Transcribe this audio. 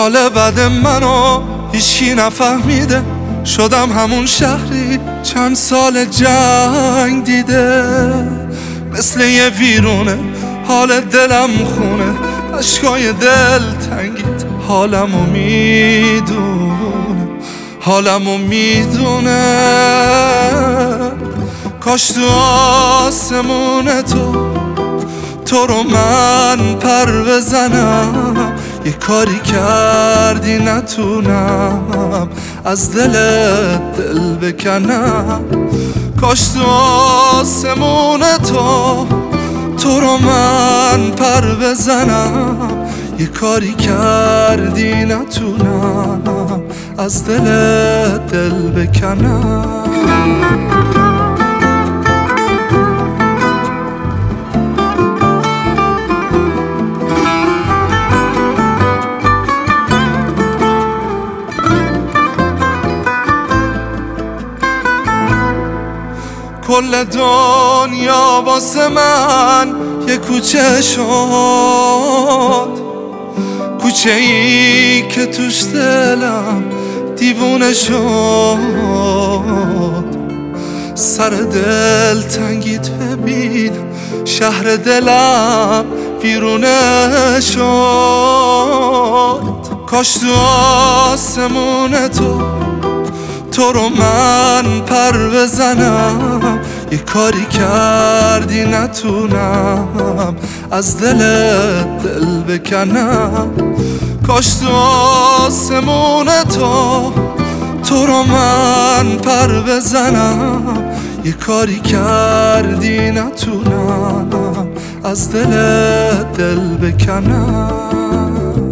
حال بد منو هیچی نفهمیده، شدم همون شهری چند سال جنگ دیده. مثل یه ویرونه حال دلم خونه، اشکای دل تنگید حالمو میدونه، حالمو میدونه. کاش تو آسمون تو رو من پر بزنم، یه کاری کردی نتونم از دلت دل بکنم. کاش تو آسمون تو رو من پر بزنم، یه کاری کردی نتونم از دلت دل بکنم. کل دنیا واسه من یه کوچه شد، کوچه ای که توش دلم دیوونه شد. سر دل تنگید ببین شهر دلم ویرونه شد. کاش تو آسمون تو رو من پر بزنم، یه کاری کردی نتونم از دلت دل بکنم. کاش تو آسمون تو رو من پر بزنم، یه کاری کردی نتونم از دلت دل بکنم.